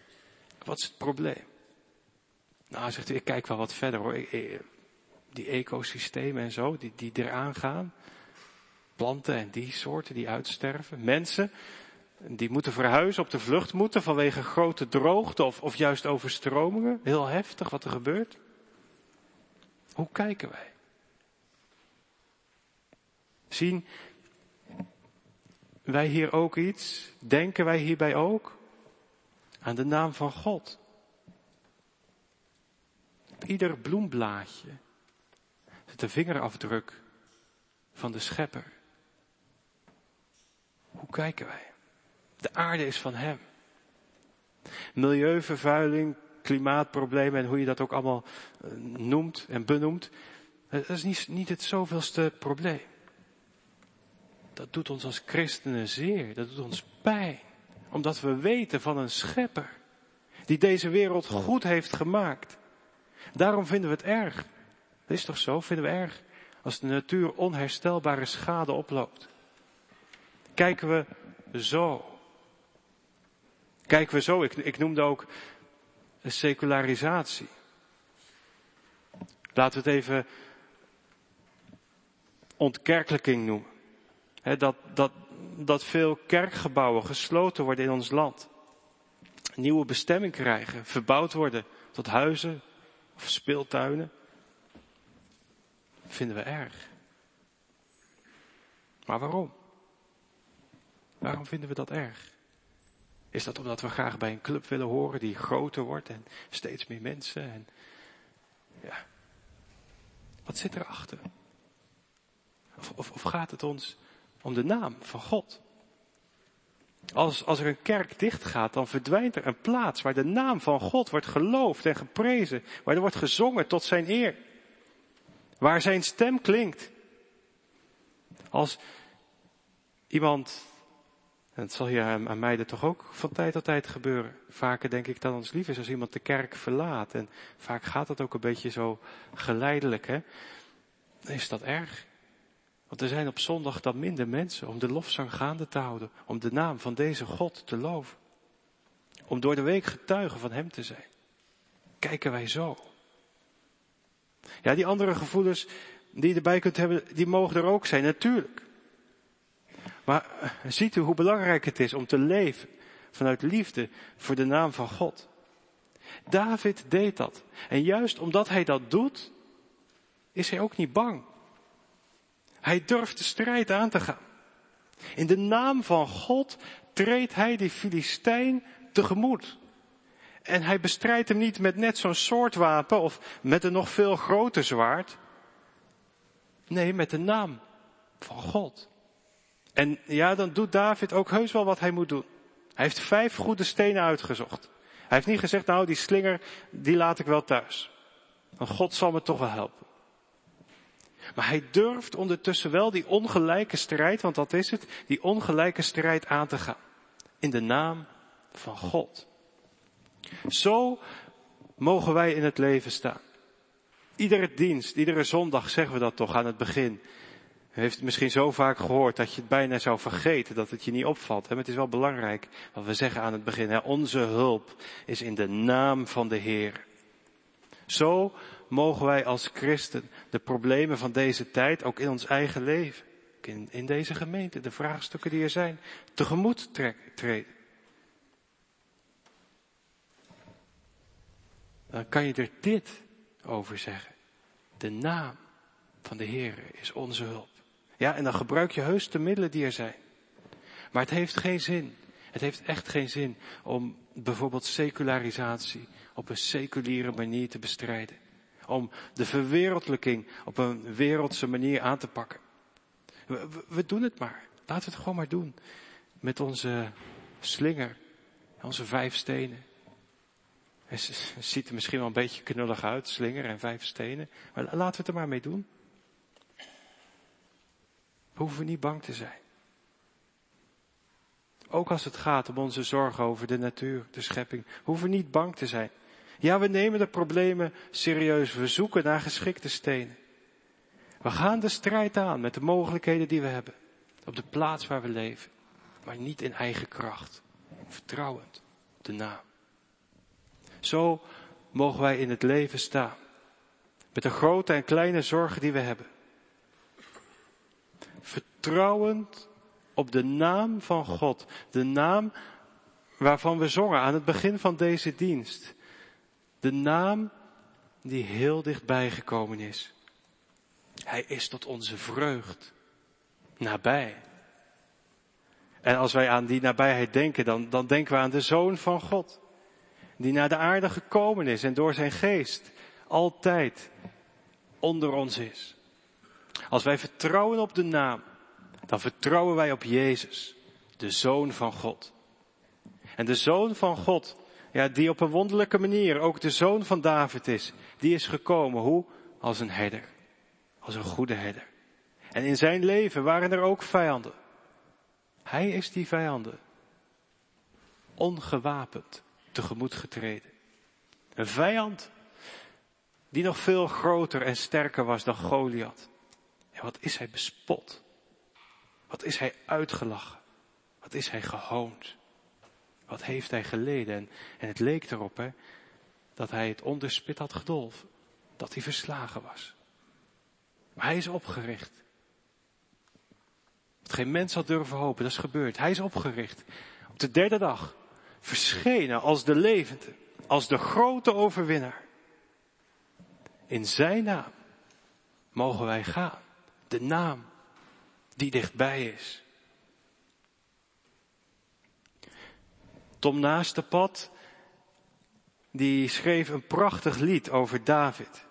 Wat is het probleem? Nou, zegt u, ik kijk wel wat verder hoor. Die ecosystemen en zo, die, die eraan gaan. Planten en die soorten die uitsterven. Mensen die moeten verhuizen, op de vlucht moeten vanwege grote droogte of, of juist overstromingen. Heel heftig wat er gebeurt. Hoe kijken wij? Zien wij hier ook iets? Denken wij hierbij ook aan de naam van God? Op ieder bloemblaadje zit de vingerafdruk van de Schepper. Hoe kijken wij? De aarde is van Hem. Milieuvervuiling, klimaatproblemen en hoe je dat ook allemaal noemt en benoemt. Dat is niet, niet het zoveelste probleem. Dat doet ons als christenen zeer. Dat doet ons pijn. Omdat we weten van een Schepper. Die deze wereld goed heeft gemaakt. Daarom vinden we het erg. Dat is toch zo? Vinden we erg als de natuur onherstelbare schade oploopt. Kijken we zo. Kijken we zo. Ik, ik noemde ook de secularisatie. Laten we het even ontkerkelijking noemen. He, dat, dat, dat veel kerkgebouwen gesloten worden in ons land. Nieuwe bestemming krijgen. Verbouwd worden tot huizen of speeltuinen. Vinden we erg. Maar waarom? Waarom vinden we dat erg? Is dat omdat we graag bij een club willen horen die groter wordt en steeds meer mensen? En ja, wat zit erachter? Of, of, of gaat het ons om de naam van God? Als, als er een kerk dichtgaat, dan verdwijnt er een plaats waar de naam van God wordt geloofd en geprezen. Waar er wordt gezongen tot zijn eer. Waar zijn stem klinkt. Als iemand, en het zal hier aan mij er toch ook van tijd tot tijd gebeuren. Vaker denk ik dan ons lief is als iemand de kerk verlaat. En vaak gaat dat ook een beetje zo geleidelijk, hè. Dan is dat erg. Want er zijn op zondag dan minder mensen om de lofzang gaande te houden. Om de naam van deze God te loven. Om door de week getuigen van hem te zijn. Kijken wij zo. Ja, die andere gevoelens die je erbij kunt hebben, die mogen er ook zijn, natuurlijk. Maar ziet u hoe belangrijk het is om te leven vanuit liefde voor de naam van God. David deed dat. En juist omdat hij dat doet, is hij ook niet bang. Hij durft de strijd aan te gaan. In de naam van God treedt hij die Filistijn tegemoet. En hij bestrijdt hem niet met net zo'n soort wapen of met een nog veel groter zwaard. Nee, met de naam van God. En ja, dan doet David ook heus wel wat hij moet doen. Hij heeft vijf goede stenen uitgezocht. Hij heeft niet gezegd, nou die slinger, die laat ik wel thuis. Want God zal me toch wel helpen. Maar hij durft ondertussen wel die ongelijke strijd, want dat is het, die ongelijke strijd aan te gaan. In de naam van God. Zo mogen wij in het leven staan. Iedere dienst, iedere zondag zeggen we dat toch aan het begin. U heeft het misschien zo vaak gehoord dat je het bijna zou vergeten, dat het je niet opvalt. Maar het is wel belangrijk wat we zeggen aan het begin. Hè? Onze hulp is in de naam van de Heer. Zo mogen wij als christen de problemen van deze tijd, ook in ons eigen leven, in, in deze gemeente, de vraagstukken die er zijn, tegemoet treden. Dan kan je er dit over zeggen. De naam van de Heer is onze hulp. Ja, en dan gebruik je heus de middelen die er zijn. Maar het heeft geen zin. Het heeft echt geen zin om bijvoorbeeld secularisatie op een seculiere manier te bestrijden. Om de verwereldlijking op een wereldse manier aan te pakken. We, we, we doen het maar. Laten we het gewoon maar doen. Met onze slinger. Onze vijf stenen. Het ziet er misschien wel een beetje knullig uit, slinger en vijf stenen. Maar laten we het er maar mee doen. We hoeven niet bang te zijn. Ook als het gaat om onze zorgen over de natuur, de schepping. We hoeven niet bang te zijn. Ja, we nemen de problemen serieus. We zoeken naar geschikte stenen. We gaan de strijd aan met de mogelijkheden die we hebben. Op de plaats waar we leven. Maar niet in eigen kracht. Vertrouwend op de naam Zo mogen wij in het leven staan. Met de grote en kleine zorgen die we hebben. Vertrouwend op de naam van God. De naam waarvan we zongen aan het begin van deze dienst. De naam die heel dichtbij gekomen is. Hij is tot onze vreugd nabij. En als wij aan die nabijheid denken, dan, dan denken we aan de Zoon van God. Die naar de aarde gekomen is en door zijn geest altijd onder ons is. Als wij vertrouwen op de naam, dan vertrouwen wij op Jezus, de Zoon van God. En de Zoon van God, ja, die op een wonderlijke manier ook de Zoon van David is, die is gekomen, hoe? Als een herder, als een goede herder. En in zijn leven waren er ook vijanden. Hij is die vijanden ongewapend tegemoet getreden. Een vijand die nog veel groter en sterker was dan Goliath. En wat is hij bespot? Wat is hij uitgelachen? Wat is hij gehoond? Wat heeft hij geleden? En, en het leek erop, hè, dat hij het onderspit had gedolven. Dat hij verslagen was. Maar hij is opgericht. Wat geen mens had durven hopen, dat is gebeurd. Hij is opgericht. Op de derde dag. Verschenen als de levende. Als de grote overwinnaar. In zijn naam mogen wij gaan. De naam die dichtbij is. Tom Naastepad, die schreef een prachtig lied over David.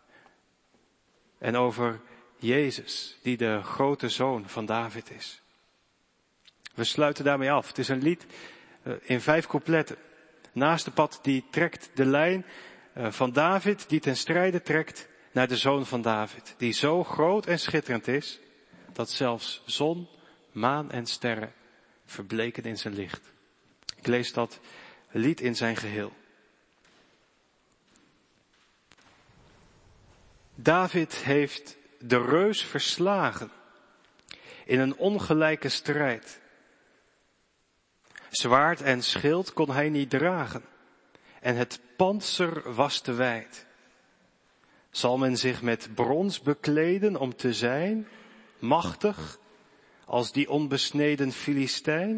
En over Jezus, die de grote zoon van David is. We sluiten daarmee af. Het is een lied in vijf coupletten. Naastepad die trekt de lijn van David, die ten strijde trekt naar de zoon van David. Die zo groot en schitterend is, dat zelfs zon, maan en sterren verbleken in zijn licht. Ik lees dat lied in zijn geheel. David heeft de reus verslagen in een ongelijke strijd. Zwaard en schild kon hij niet dragen en het pantser was te wijd. Zal men zich met brons bekleden om te zijn, machtig als die onbesneden Filistijn?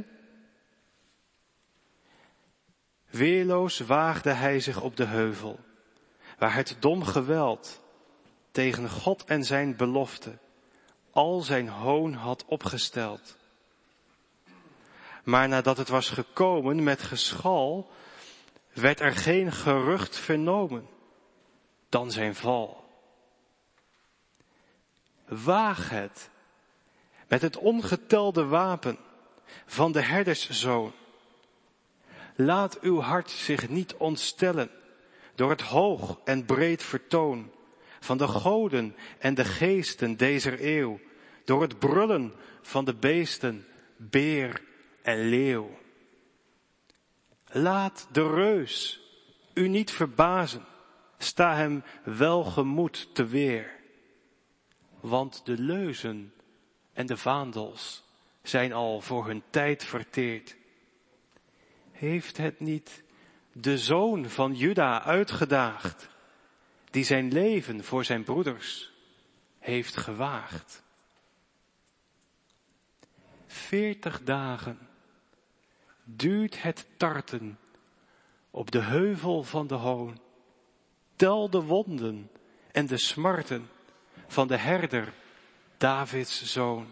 Weerloos waagde hij zich op de heuvel, waar het dom geweld tegen God en zijn belofte al zijn hoon had opgesteld. Maar nadat het was gekomen met geschal, werd er geen gerucht vernomen dan zijn val. Waag het met het ongetelde wapen van de herderszoon. Laat uw hart zich niet ontstellen door het hoog en breed vertoon van de goden en de geesten dezer eeuw, door het brullen van de beesten, beer en leeuw. Laat de reus u niet verbazen, sta hem welgemoed te weer. Want de leuzen en de vaandels zijn al voor hun tijd verteerd. Heeft het niet de zoon van Juda uitgedaagd, die zijn leven voor zijn broeders heeft gewaagd? Veertig dagen duurt het tarten op de heuvel van de hoon. Tel de wonden en de smarten van de herder, Davids zoon.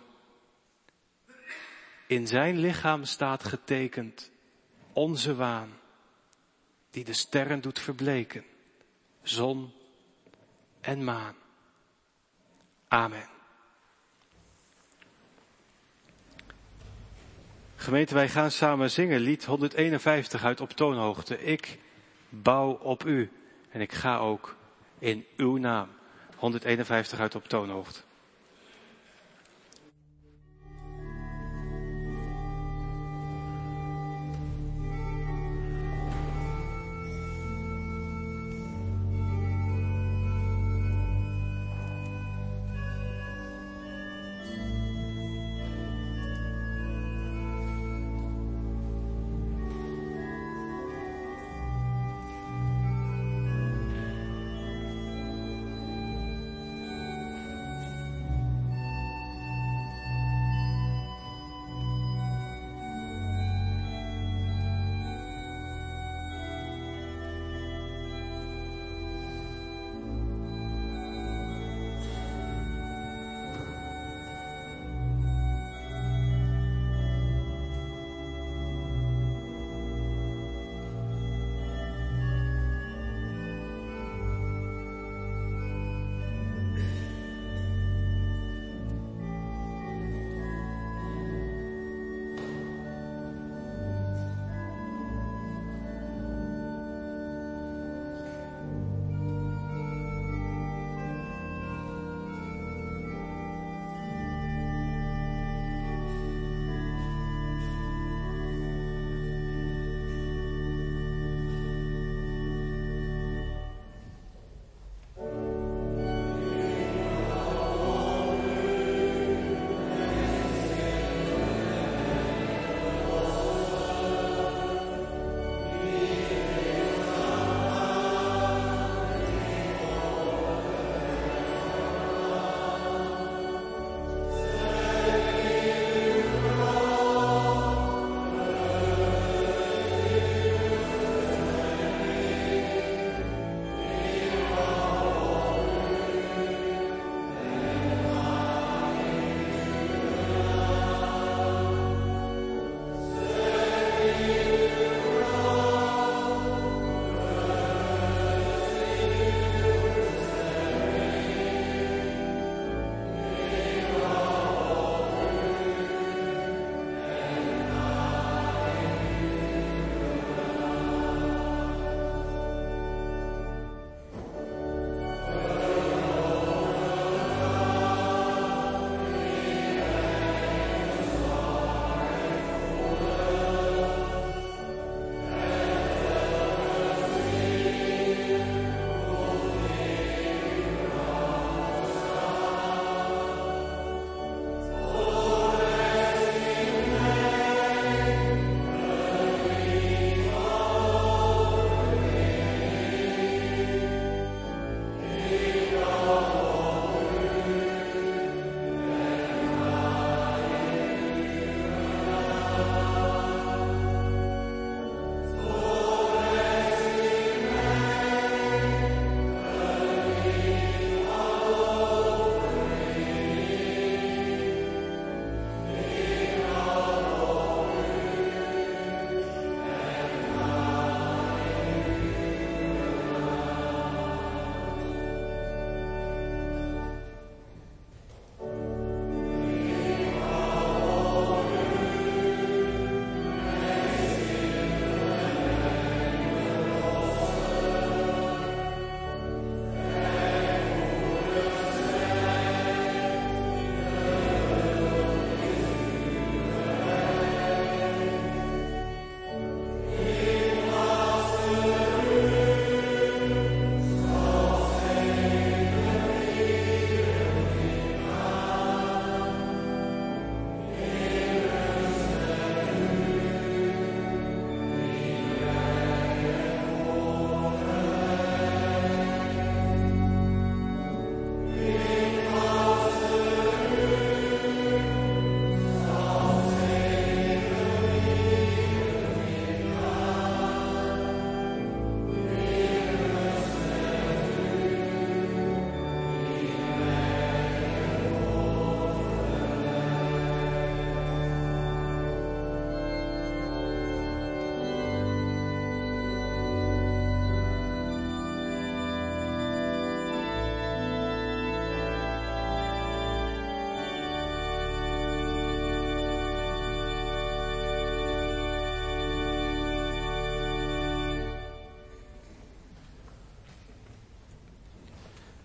In zijn lichaam staat getekend onze waan, die de sterren doet verbleken, zon en maan. Amen. Gemeente, wij gaan samen zingen lied honderdeenenvijftig uit Op toonhoogte. Ik bouw op u en ik ga ook in uw naam. honderdeenenvijftig uit Op toonhoogte.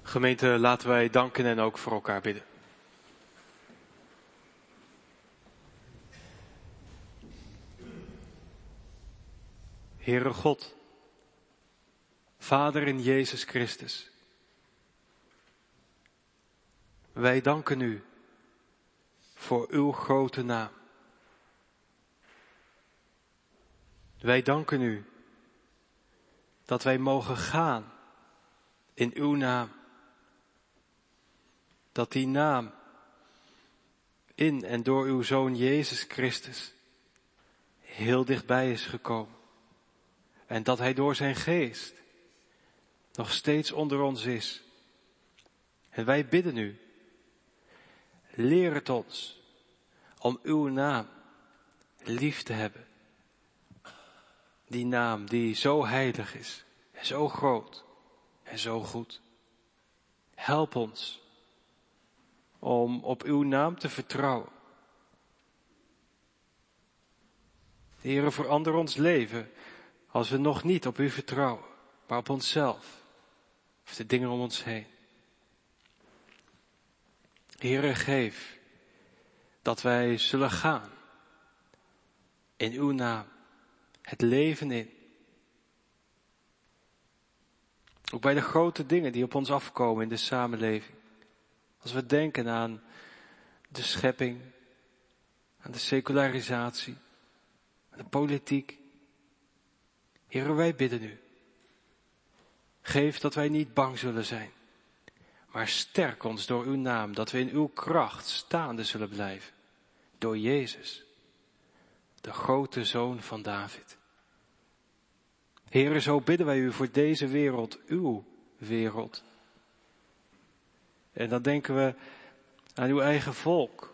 Gemeente, laten wij danken en ook voor elkaar bidden. Heere God, Vader in Jezus Christus, wij danken u voor uw grote naam. Wij danken u dat wij mogen gaan in uw naam. Dat die naam in en door uw Zoon Jezus Christus heel dichtbij is gekomen. En dat hij door zijn geest nog steeds onder ons is. En wij bidden u, leer het ons om uw naam lief te hebben. Die naam die zo heilig is en zo groot en zo goed. Help ons om op uw naam te vertrouwen. Heere, verander ons leven als we nog niet op u vertrouwen, maar op onszelf of de dingen om ons heen. Heere, geef dat wij zullen gaan in uw naam, het leven in. Ook bij de grote dingen die op ons afkomen in de samenleving. Als we denken aan de schepping, aan de secularisatie, aan de politiek. Heere, wij bidden u. Geef dat wij niet bang zullen zijn, maar sterk ons door uw naam, dat we in uw kracht staande zullen blijven. Door Jezus, de grote Zoon van David. Heere, zo bidden wij u voor deze wereld, uw wereld. En dan denken we aan uw eigen volk.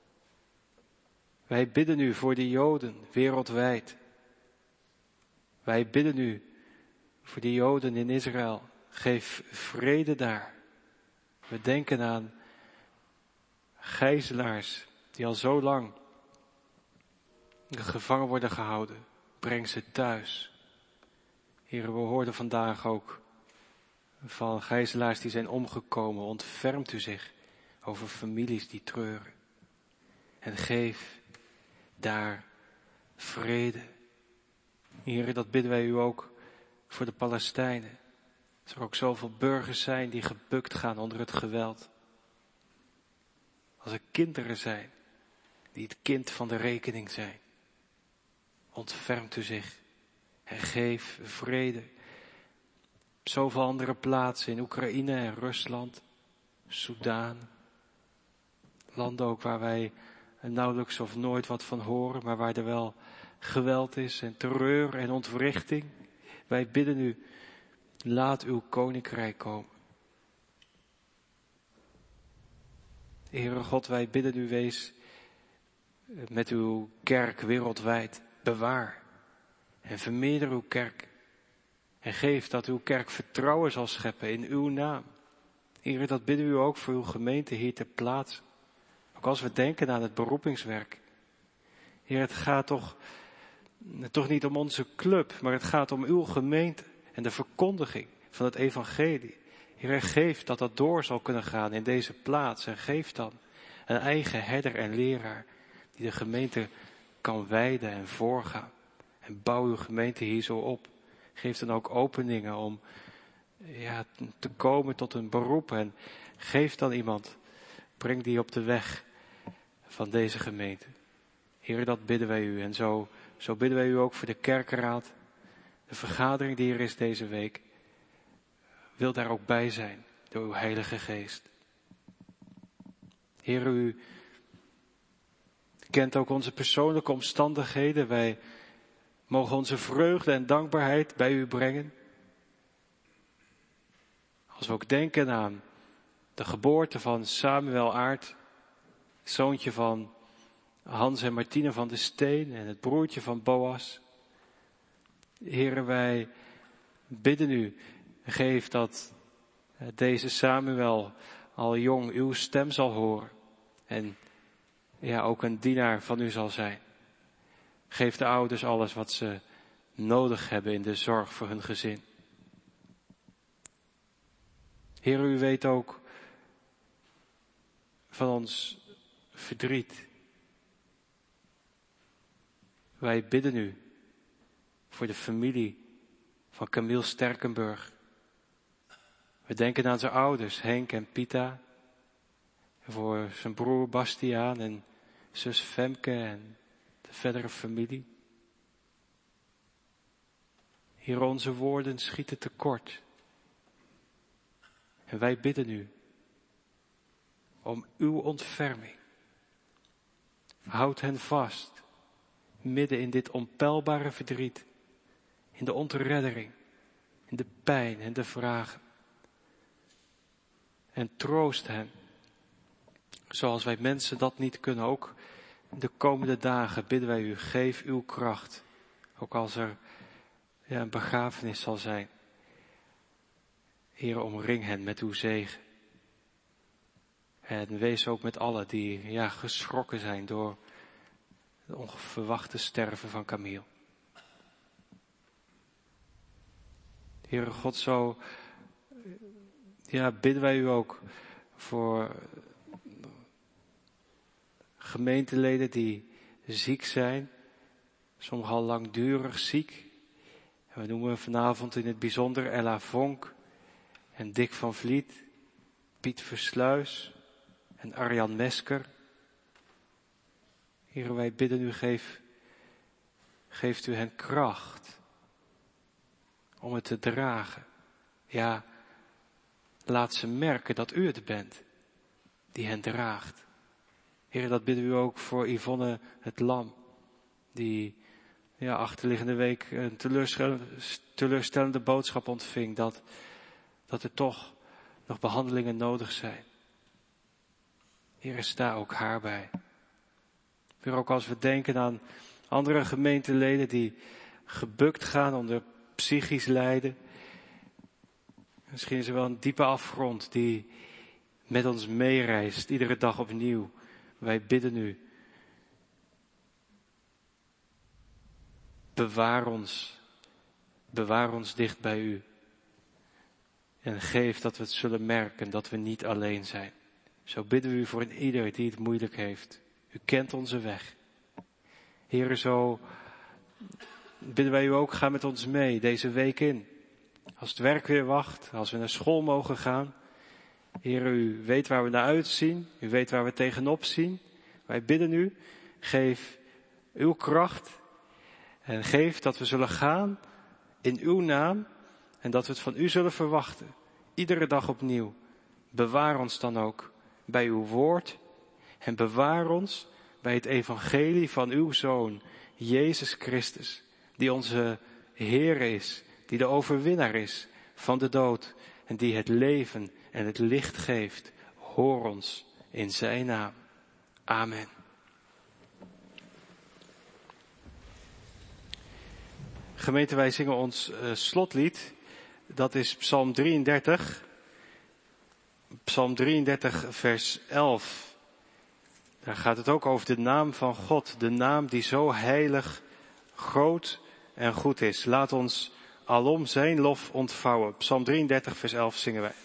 Wij bidden u voor de Joden wereldwijd. Wij bidden u voor de Joden in Israël. Geef vrede daar. We denken aan gijzelaars die al zo lang gevangen worden gehouden. Breng ze thuis. Heere, we hoorden vandaag ook van gijzelaars die zijn omgekomen. Ontfermt u zich over families die treuren. En geef daar vrede. Heere, dat bidden wij u ook voor de Palestijnen. Dat er ook zoveel burgers zijn die gebukt gaan onder het geweld. Als er kinderen zijn die het kind van de rekening zijn. Ontfermt u zich en geef vrede. Op zoveel andere plaatsen in Oekraïne en Rusland, Soudaan. Landen ook waar wij nauwelijks of nooit wat van horen, maar waar er wel geweld is en terreur en ontwrichting. Wij bidden u, laat uw koninkrijk komen. Heere God, wij bidden u, wees met uw kerk wereldwijd. Bewaar en vermeerder uw kerk. En geef dat uw kerk vertrouwen zal scheppen in uw naam. Heere, dat bidden we u ook voor uw gemeente hier ter plaatse. Ook als we denken aan het beroepingswerk. Heer, het gaat toch, toch niet om onze club, maar het gaat om uw gemeente en de verkondiging van het evangelie. Heer, geef dat dat door zal kunnen gaan in deze plaats. En geef dan een eigen herder en leraar die de gemeente kan wijden en voorgaan. En bouw uw gemeente hier zo op. Geef dan ook openingen om ja, te komen tot een beroep. En geef dan iemand, breng die op de weg van deze gemeente. Heer, dat bidden wij u. En zo, zo bidden wij u ook voor de kerkenraad. De vergadering die er is deze week. Wil daar ook bij zijn door uw Heilige Geest. Heer, u kent ook onze persoonlijke omstandigheden. Wij mogen onze vreugde en dankbaarheid bij u brengen. Als we ook denken aan de geboorte van Samuel Aert, zoontje van Hans en Martine van de Steen en het broertje van Boas. Heere, wij bidden u, geef dat deze Samuel al jong uw stem zal horen en ja, ook een dienaar van u zal zijn. Geef de ouders alles wat ze nodig hebben in de zorg voor hun gezin. Heer, u weet ook van ons verdriet. Wij bidden u voor de familie van Camille Sterkenburg. We denken aan zijn ouders, Henk en Pita. En voor zijn broer Bastiaan en zus Femke en de verdere familie. Heer, onze woorden schieten tekort. En wij bidden u om uw ontferming. Houd hen vast, midden in dit onpeilbare verdriet, in de ontreddering, in de pijn en de vragen. En troost hen, zoals wij mensen dat niet kunnen. Ook de komende dagen bidden wij u, geef uw kracht, ook als er ja, een begrafenis zal zijn. Heer, omring hen met uw zegen. En wees ook met allen die ja, geschrokken zijn door het onverwachte sterven van Camille. Heere God, zo ja, bidden wij u ook voor gemeenteleden die ziek zijn. Sommigen al langdurig ziek. En we noemen vanavond in het bijzonder Ella Vonk en Dick van Vliet, Piet Versluis en Arjan Mesker. Heere, wij bidden u, geef, geeft u hen kracht om het te dragen. Ja, laat ze merken dat u het bent die hen draagt. Heere, dat bidden u ook voor Yvonne het Lam, die ja, achterliggende week een teleurstellende, teleurstellende boodschap ontving, dat, dat er toch nog behandelingen nodig zijn. Heere, sta ook haar bij. Weer ook als we denken aan andere gemeenteleden die gebukt gaan onder psychisch lijden. Misschien is er wel een diepe afgrond die met ons meereist, iedere dag opnieuw. Wij bidden u. Bewaar ons. Bewaar ons dicht bij u. En geef dat we het zullen merken, dat we niet alleen zijn. Zo bidden we u voor een ieder die het moeilijk heeft. U kent onze weg. Heere, zo bidden wij u ook, ga met ons mee deze week in. Als het werk weer wacht, als we naar school mogen gaan. Heere, u weet waar we naar uitzien. U weet waar we tegenop zien. Wij bidden u, geef uw kracht. En geef dat we zullen gaan in uw naam. En dat we het van u zullen verwachten. Iedere dag opnieuw. Bewaar ons dan ook bij uw woord. En bewaar ons bij het evangelie van uw Zoon, Jezus Christus. Die onze Heer is. Die de overwinnaar is van de dood. En die het leven en het licht geeft. Hoor ons in zijn naam. Amen. Gemeente, wij zingen ons uh, slotlied. Dat is Psalm drieëndertig. Psalm drieëndertig vers elf. Daar gaat het ook over de naam van God. De naam die zo heilig, groot en goed is. Laat ons alom zijn lof ontvouwen. Psalm drieëndertig vers elf zingen wij.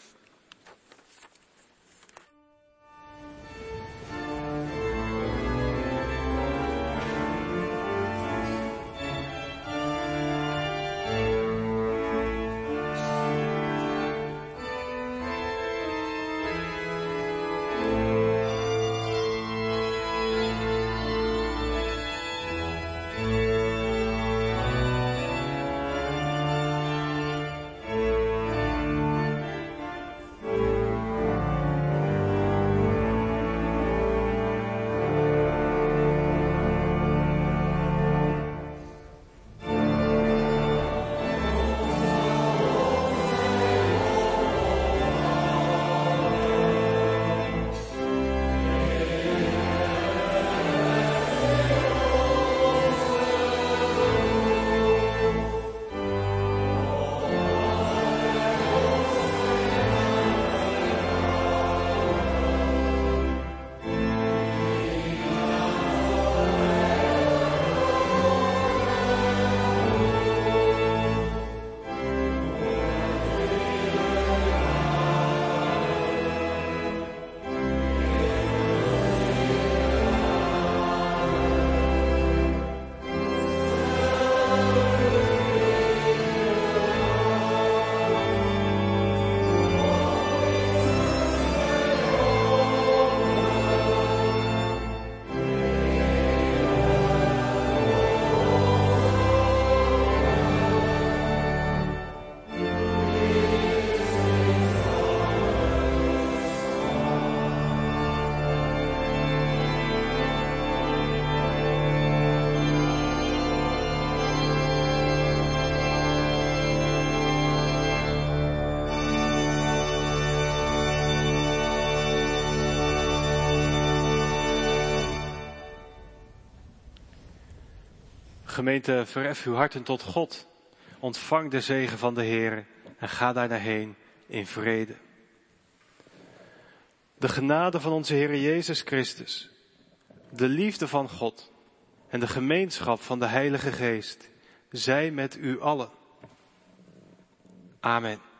Gemeente, verhef uw harten tot God. Ontvang de zegen van de Heer en ga daar naar heen in vrede. De genade van onze Heer Jezus Christus, de liefde van God en de gemeenschap van de Heilige Geest zij met u allen. Amen.